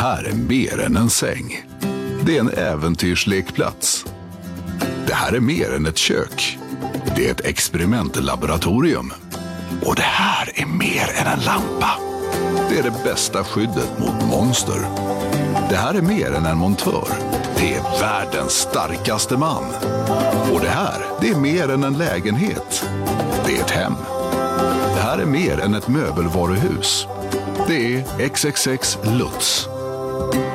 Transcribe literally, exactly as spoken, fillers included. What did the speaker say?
här är mer än en säng. Det är en äventyrslekplats. Det här är mer än ett kök. Det är ett experimentlaboratorium. Och det här är mer än en lampa. Det är det bästa skyddet mot monster. Det här är mer än en montör. Det är världens starkaste man. Och det här, det är mer än en lägenhet. Det är ett hem. Det här är mer än ett möbelvaruhus. Det är X X X Lutz.